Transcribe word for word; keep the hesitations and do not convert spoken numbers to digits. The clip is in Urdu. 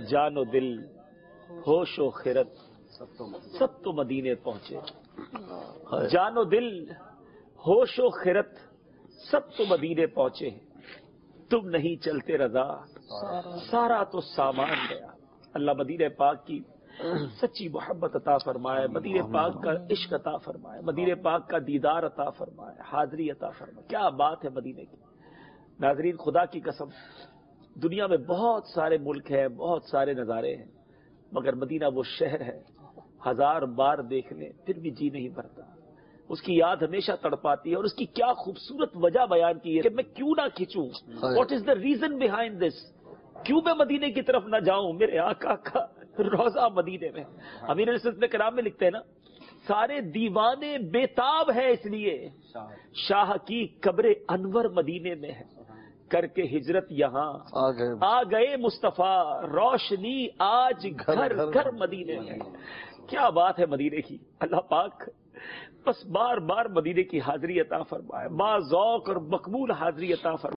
جان و دل ہوش و خرد سب تو مدینے پہنچے. جان و دل ہوش و خرد سب تو مدینے پہنچے. تم نہیں چلتے رضا سارا تو سامان گیا. اللہ مدینہ پاک کی سچی محبت عطا فرمائے, مدینہ پاک کا عشق عطا فرمائے, مدینہ پاک کا دیدار عطا فرمائے, حاضری عطا فرمائے. کیا بات ہے مدینے کی. ناظرین خدا کی قسم, دنیا میں بہت سارے ملک ہیں, بہت سارے نظارے ہیں, مگر مدینہ وہ شہر ہے ہزار بار دیکھ لیں پھر بھی جی نہیں بھرتا. اس کی یاد ہمیشہ تڑپاتی ہے, اور اس کی کیا خوبصورت وجہ بیان کی ہے کہ میں کیوں نہ کھینچوں. What is the reason behind this, کیوں میں مدینے کی طرف نہ جاؤں. میرے آقا کا روزہ مدینے میں. امیر علیہ السلام کرام میں لکھتے ہیں نا, سارے دیوانے بےتاب ہے اس لیے شاہ کی قبر انور مدینے میں ہے, کر کے ہجرت یہاں آ گئے مصطفیٰ, روشنی آج گھر گھر مدینے میں. کیا بات ہے مدینے کی. اللہ پاک بس بار بار مدینے کی حاضری عطا فرمائے, با ذوق اور مقبول حاضری عطا فرمائے.